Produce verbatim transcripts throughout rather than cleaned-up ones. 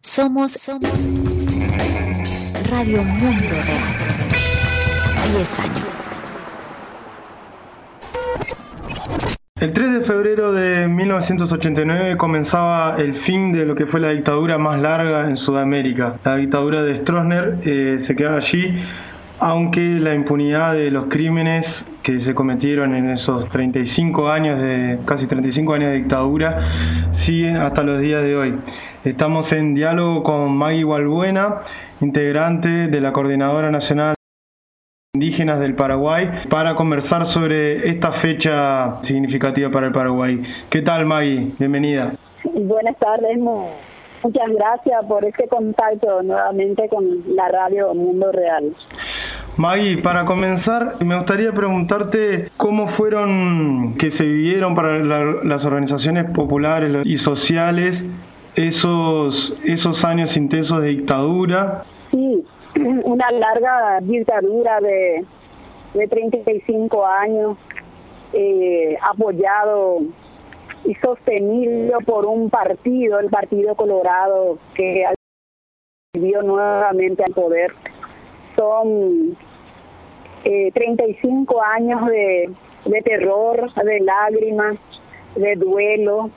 Somos, somos Radio Mundo Real. diez años. El tres de febrero de mil novecientos ochenta y nueve comenzaba el fin de lo que fue la dictadura más larga en Sudamérica. La dictadura de Stroessner eh, se quedaba allí, aunque la impunidad de los crímenes que se cometieron en esos treinta y cinco años de casi treinta y cinco años de dictadura siguen hasta los días de hoy. Estamos en diálogo con Maggie Balbuena, integrante de la Coordinadora Nacional Indígenas del Paraguay, para conversar sobre esta fecha significativa para el Paraguay. ¿Qué tal, Maggie? Bienvenida. Buenas tardes, muchas gracias por este contacto nuevamente con la Radio Mundo Real. Maggie, para comenzar, me gustaría preguntarte cómo fueron que se vivieron para la, las organizaciones populares y sociales esos, esos años intensos de dictadura. Sí, una larga dictadura de, de treinta y cinco años, eh, apoyado y sostenido por un partido, el Partido Colorado, que volvió nuevamente al poder. Son eh, treinta y cinco años de, de terror, de lágrimas, de duelo,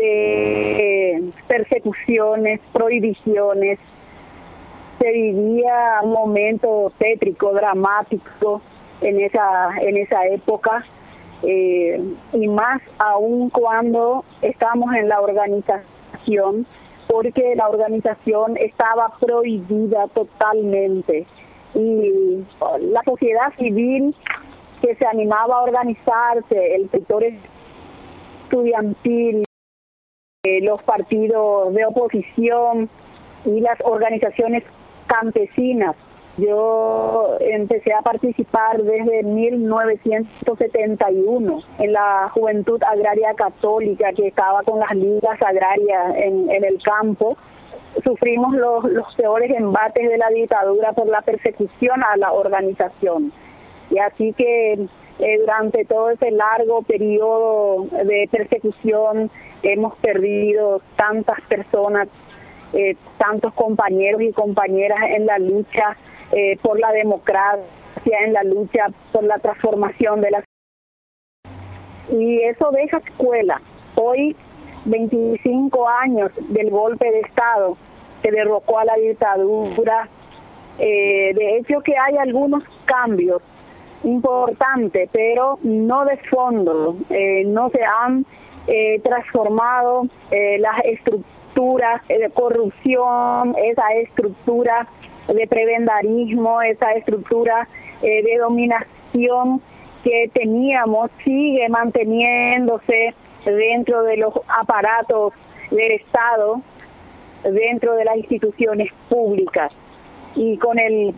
de eh, persecuciones, prohibiciones. Se vivía un momento tétrico, dramático en esa en esa época, eh, y más aún cuando estamos en la organización, porque la organización estaba prohibida totalmente. Y la sociedad civil que se animaba a organizarse, el sector estudiantil, eh, los partidos de oposición y las organizaciones campesinas. Yo empecé a participar desde mil novecientos setenta y uno en la Juventud Agraria Católica, que estaba con las ligas agrarias en, en el campo. Sufrimos los, los peores embates de la dictadura por la persecución a la organización. Y así que eh, durante todo ese largo periodo de persecución hemos perdido tantas personas, eh, tantos compañeros y compañeras en la lucha eh, por la democracia, en la lucha por la transformación de la sociedad. Y eso deja escuela. Hoy, veinticinco años del golpe de Estado que derrocó a la dictadura, eh, de hecho que hay algunos cambios importantes, pero no de fondo, eh, no se han eh, transformado eh, las estructuras de corrupción, esa estructura de prebendarismo, esa estructura eh, de dominación que teníamos, sigue manteniéndose dentro de los aparatos del Estado, dentro de las instituciones públicas. Y con el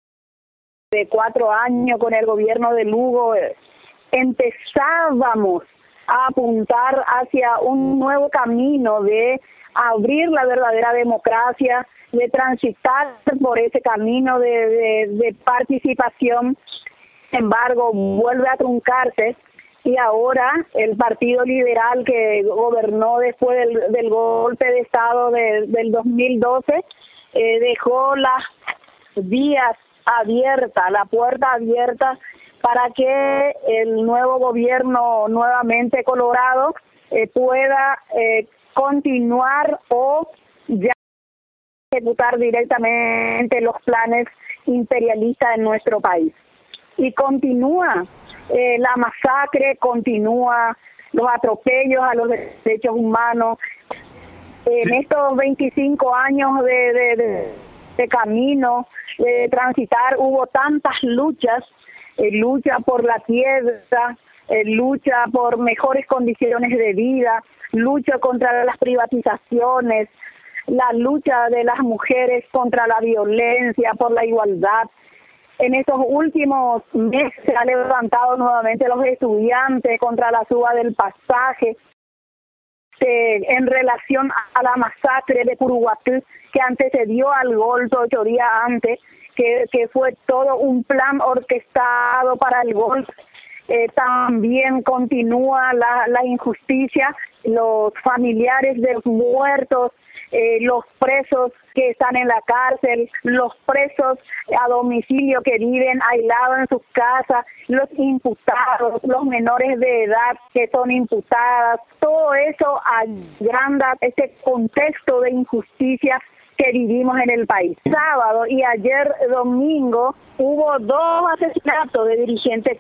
de cuatro años, con el gobierno de Lugo, empezábamos a apuntar hacia un nuevo camino de abrir la verdadera democracia, de transitar por ese camino de, de, de participación. Sin embargo, vuelve a truncarse. Y ahora el Partido Liberal, que gobernó después del, del golpe de Estado de, del dos mil doce, eh, dejó las vías abiertas, la puerta abierta para que el nuevo gobierno nuevamente colorado eh, pueda eh, continuar o ya ejecutar directamente los planes imperialistas en nuestro país. Y continúa Eh, la masacre, continúa los atropellos a los derechos humanos. En estos veinticinco años de, de, de, de camino, de transitar, hubo tantas luchas, eh, lucha por la tierra, eh, lucha por mejores condiciones de vida, lucha contra las privatizaciones, la lucha de las mujeres contra la violencia, por la igualdad. En estos últimos meses se han levantado nuevamente los estudiantes contra la suba del pasaje, eh, en relación a la masacre de Curuguatú, que antecedió al golpe ocho días antes, que, que fue todo un plan orquestado para el golpe. Eh, también continúa la, la injusticia, los familiares de los muertos eh, los presos que están en la cárcel, los presos a domicilio que viven aislados en sus casas, los imputados, los menores de edad que son imputadas, todo eso agranda este contexto de injusticia que vivimos en el país. Sábado y ayer domingo hubo dos asesinatos de dirigentes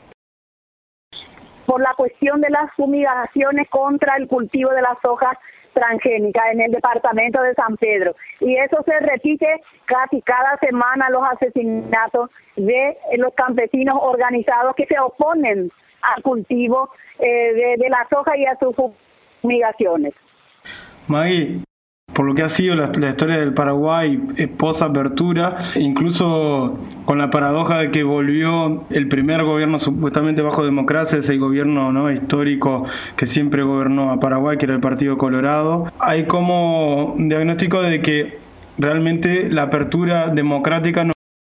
por la cuestión de las fumigaciones contra el cultivo de la soja transgénica en el departamento de San Pedro. Y eso se repite casi cada semana, los asesinatos de los campesinos organizados que se oponen al cultivo eh, de, de la soja y a sus fumigaciones. Maggie, por lo que ha sido la, la historia del Paraguay eh, post-apertura, incluso con la paradoja de que volvió el primer gobierno supuestamente bajo democracia, ese gobierno no histórico que siempre gobernó a Paraguay, que era el Partido Colorado, hay como un diagnóstico de que realmente la apertura democrática no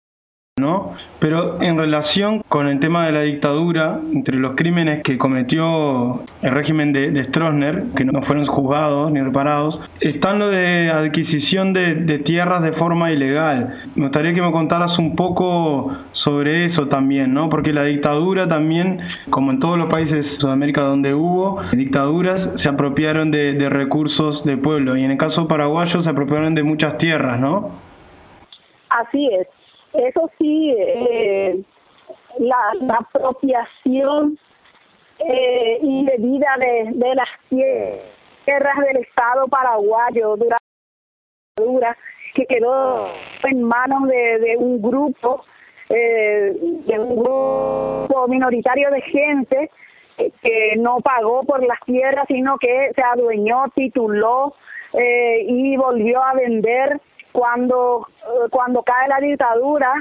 ¿no? Pero en relación con el tema de la dictadura, entre los crímenes que cometió el régimen de, de Stroessner, que no fueron juzgados ni reparados, están lo de adquisición de, de tierras de forma ilegal. Me gustaría que me contaras un poco sobre eso también, ¿no? Porque la dictadura también, como en todos los países de Sudamérica donde hubo dictaduras, se apropiaron de, de recursos del pueblo, y en el caso paraguayo se apropiaron de muchas tierras, ¿no? Así es. Eso sí, eh, la, la apropiación eh, indebida de, de las tierras del Estado paraguayo durante la dictadura, que quedó en manos de, de un grupo, eh, de un grupo minoritario de gente eh, que no pagó por las tierras, sino que se adueñó, tituló eh, y volvió a vender. Cuando cuando cae la dictadura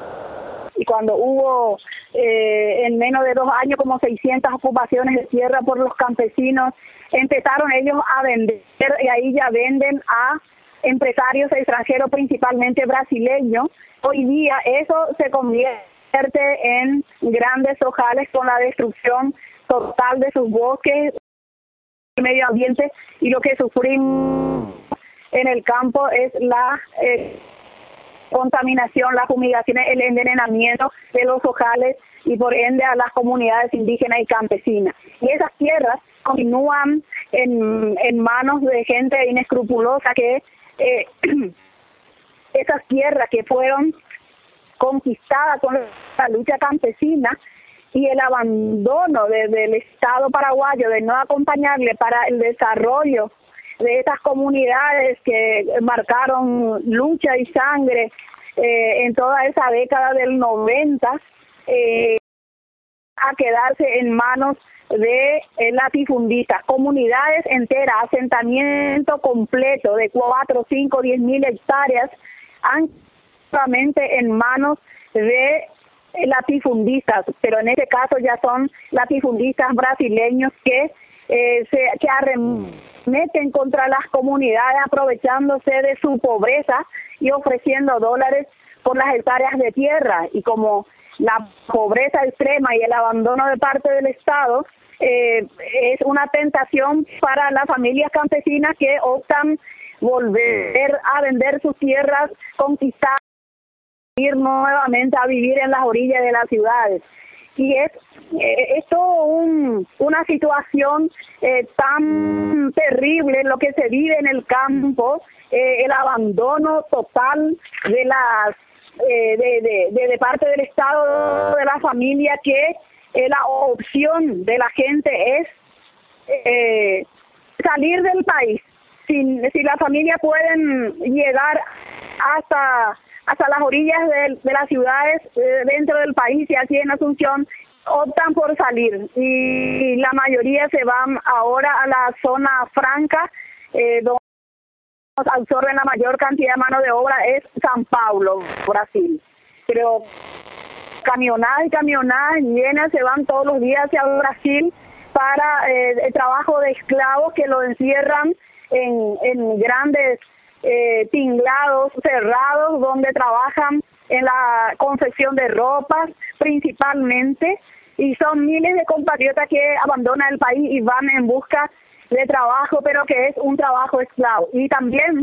y cuando hubo eh, en menos de dos años como seiscientas ocupaciones de tierra por los campesinos, empezaron ellos a vender, y ahí ya venden a empresarios extranjeros, principalmente brasileños. Hoy día eso se convierte en grandes ojales con la destrucción total de sus bosques, medio ambiente, y lo que sufrimos en el campo es la eh, contaminación, la fumigación, el envenenamiento de los ojales y por ende a las comunidades indígenas y campesinas. Y esas tierras continúan en, en manos de gente inescrupulosa que eh, esas tierras que fueron conquistadas con la lucha campesina y el abandono de, del Estado paraguayo de no acompañarle para el desarrollo de estas comunidades que marcaron lucha y sangre eh, en toda esa década del noventa, eh, a quedarse en manos de eh, latifundistas, comunidades enteras, asentamiento completo de cuatro, cinco, diez mil hectáreas, han solamente en manos de eh, latifundistas, pero en este caso ya son latifundistas brasileños que eh, se que arremeten contra las comunidades aprovechándose de su pobreza y ofreciendo dólares por las hectáreas de tierra. Y como la pobreza extrema y el abandono de parte del Estado eh, es una tentación para las familias campesinas que optan volver a vender sus tierras conquistadas, ir nuevamente a vivir en las orillas de las ciudades. Y es eh, esto un, una situación eh, tan terrible lo que se vive en el campo, eh, el abandono total de las eh, de, de, de, de parte del Estado, de la familia, que eh, la opción de la gente es eh, salir del país. Si, si la familia pueden llegar hasta hasta las orillas de, de las ciudades eh, dentro del país, y así en Asunción optan por salir, y la mayoría se van ahora a la zona franca, eh, donde absorben la mayor cantidad de mano de obra, es San Paulo, Brasil. Pero camionadas y camionadas llenas se van todos los días hacia Brasil para eh, el trabajo de esclavos que lo encierran en, en grandes Eh, tinglados cerrados, donde trabajan en la confección de ropas principalmente, y son miles de compatriotas que abandonan el país y van en busca de trabajo, pero que es un trabajo esclavo. Y también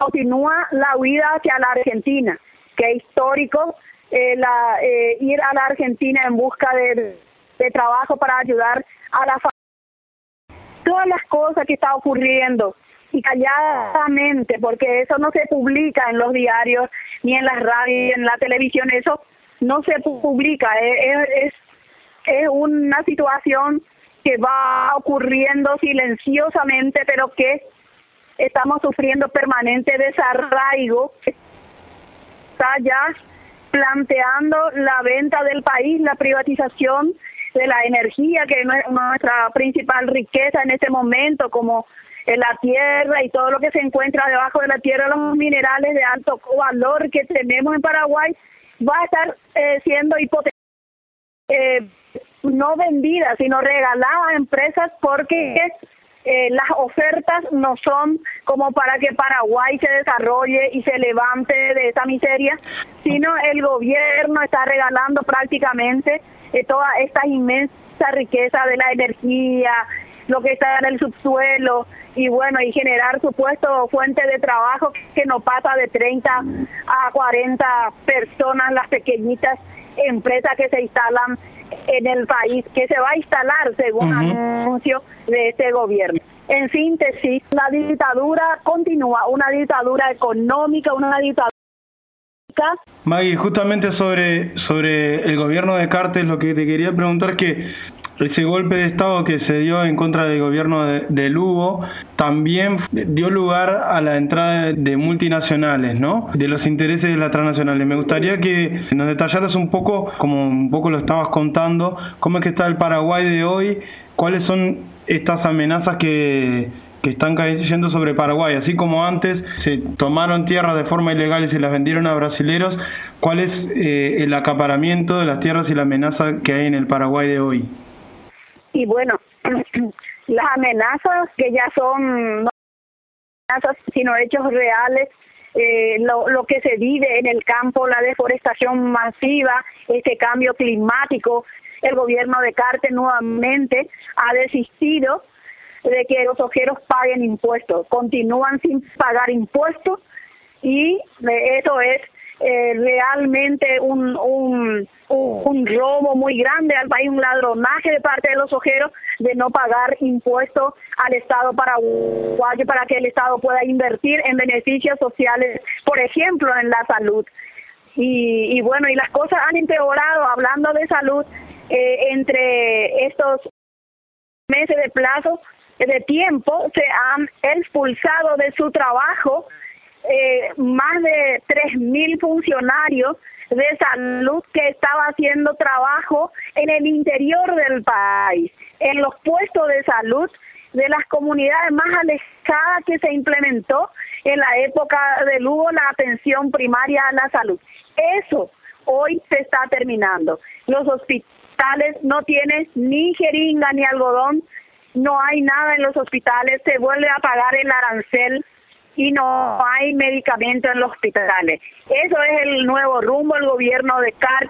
continúa la huida hacia la Argentina, que es histórico eh, la, eh, ir a la Argentina en busca de, de trabajo para ayudar a la familia. Todas las cosas que están ocurriendo y calladamente, porque eso no se publica en los diarios, ni en las radios, en la televisión, eso no se publica, es, es, es una situación que va ocurriendo silenciosamente, pero que estamos sufriendo permanente desarraigo. Está ya planteando la venta del país, la privatización de la energía, que es nuestra principal riqueza en este momento, como la tierra y todo lo que se encuentra debajo de la tierra, los minerales de alto valor que tenemos en Paraguay, va a estar eh, siendo hipotecada, eh, no vendida, sino regalada a empresas, porque eh, las ofertas no son como para que Paraguay se desarrolle y se levante de esa miseria, sino el gobierno está regalando prácticamente eh, toda esta inmensa riqueza de la energía, lo que está en el subsuelo, y bueno, y generar supuesto fuente de trabajo que no pasa de treinta a cuarenta personas, las pequeñitas empresas que se instalan en el país, que se va a instalar según uh-huh. anuncio de este gobierno. En síntesis, la dictadura continúa, una dictadura económica, una dictadura... Maggie, justamente sobre, sobre el gobierno de Cartes, lo que te quería preguntar es que ese golpe de Estado que se dio en contra del gobierno de, de Lugo también dio lugar a la entrada de multinacionales, ¿no? De los intereses de las transnacionales. Me gustaría que nos detallaras un poco, como un poco lo estabas contando, cómo es que está el Paraguay de hoy, cuáles son estas amenazas que, que están cayendo sobre Paraguay. Así como antes se tomaron tierras de forma ilegal y se las vendieron a brasileros, ¿cuál es eh, el acaparamiento de las tierras y la amenaza que hay en el Paraguay de hoy? Y bueno, las amenazas que ya son no amenazas sino hechos reales, eh, lo, lo que se vive en el campo, la deforestación masiva, este cambio climático, el gobierno de Cartes nuevamente ha desistido de que los ojeros paguen impuestos, continúan sin pagar impuestos, y eso es eh, realmente un, un, un, un robo muy grande al país, un ladronaje de parte de los ojeros de no pagar impuestos al Estado paraguayo para que el Estado pueda invertir en beneficios sociales, por ejemplo, en la salud. Y, y bueno, y las cosas han empeorado, hablando de salud, eh, entre estos meses de plazo, de tiempo, se han expulsado de su trabajo eh, más de tres mil funcionarios de salud que estaban haciendo trabajo en el interior del país, en los puestos de salud de las comunidades más alejadas que se implementó en la época de Lugo, la atención primaria a la salud. Eso hoy se está terminando. Los hospitales no tienen ni jeringa ni algodón, no hay nada en los hospitales, se vuelve a pagar el arancel y no hay medicamento en los hospitales. Eso es el nuevo rumbo del gobierno de Cartes,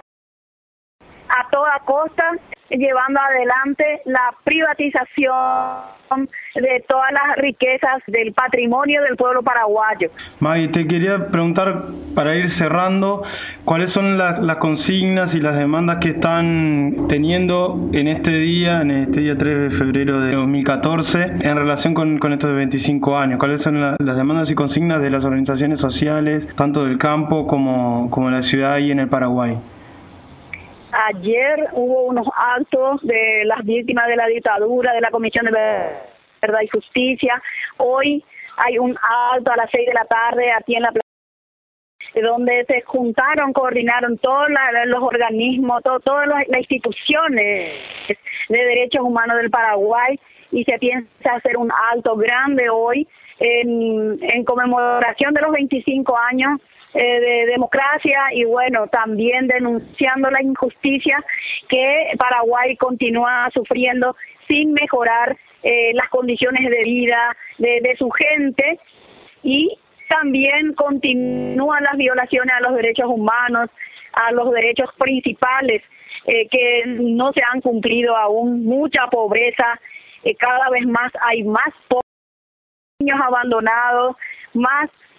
a toda costa, llevando adelante la privatización de todas las riquezas del patrimonio del pueblo paraguayo. Maggie, te quería preguntar, para ir cerrando, ¿cuáles son las, las consignas y las demandas que están teniendo en este día, en este día tres de febrero de dos mil catorce, en relación con, con estos veinticinco años? ¿Cuáles son la, las demandas y consignas de las organizaciones sociales, tanto del campo como, como en la ciudad y en el Paraguay? Ayer hubo unos actos de las víctimas de la dictadura, de la Comisión de Verdad y Justicia. Hoy hay un acto a las seis de la tarde aquí en la plaza, donde se juntaron, coordinaron todos la, los organismos, todo, todas las instituciones de derechos humanos del Paraguay, y se piensa hacer un acto grande hoy en, en conmemoración de los veinticinco años Eh, de democracia, y bueno, también denunciando la injusticia que Paraguay continúa sufriendo sin mejorar eh, las condiciones de vida de, de su gente, y también continúan las violaciones a los derechos humanos, a los derechos principales eh, que no se han cumplido aún, mucha pobreza, eh, cada vez más hay más niños abandonados, más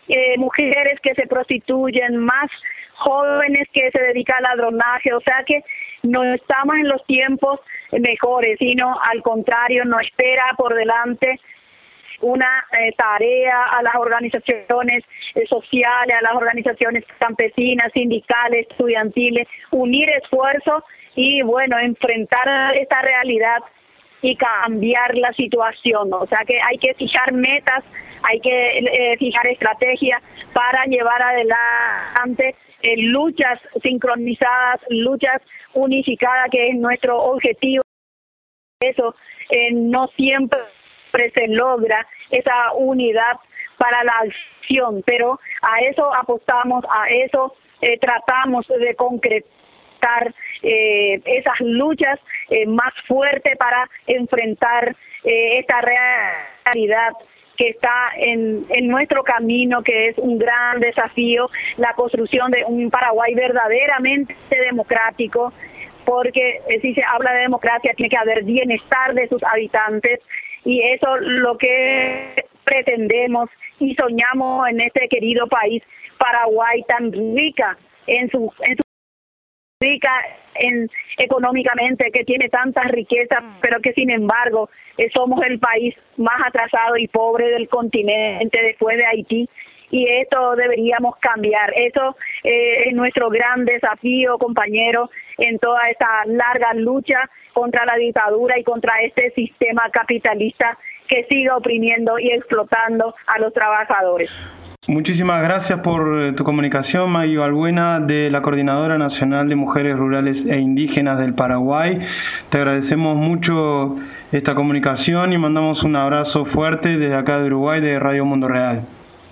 eh, mujeres que se prostituyen, más jóvenes que se dedican al ladronaje, o sea que no estamos en los tiempos mejores, sino al contrario, nos espera por delante una eh, tarea a las organizaciones eh, sociales, a las organizaciones campesinas, sindicales, estudiantiles, unir esfuerzos y, bueno, enfrentar esta realidad y cambiar la situación. O sea que hay que fijar metas, hay que eh, fijar estrategias para llevar adelante eh, luchas sincronizadas, luchas unificadas, que es nuestro objetivo. Eso eh, no siempre se logra esa unidad para la acción, pero a eso apostamos, a eso eh, tratamos de concretar eh, esas luchas eh, más fuertes para enfrentar eh, esta realidad que está en, en nuestro camino, que es un gran desafío, la construcción de un Paraguay verdaderamente democrático, porque eh, si se habla de democracia tiene que haber bienestar de sus habitantes, y eso es lo que pretendemos y soñamos en este querido país Paraguay, tan rica en su, en su rica en económicamente, que tiene tantas riquezas, pero que sin embargo eh, somos el país más atrasado y pobre del continente después de Haití, y esto deberíamos cambiar. Eso eh, es nuestro gran desafío, compañeros, en toda esta larga lucha contra la dictadura y contra este sistema capitalista que sigue oprimiendo y explotando a los trabajadores. Muchísimas gracias por tu comunicación, Maggie Balbuena, de la Coordinadora Nacional de Mujeres Rurales e Indígenas del Paraguay. Te agradecemos mucho esta comunicación y mandamos un abrazo fuerte desde acá de Uruguay, de Radio Mundo Real.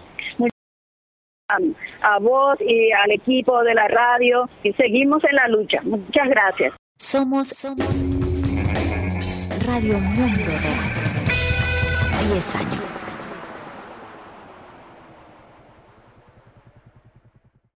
A vos y al equipo de la radio, y seguimos en la lucha. Muchas gracias. Somos, somos Radio Mundo Real. diez años.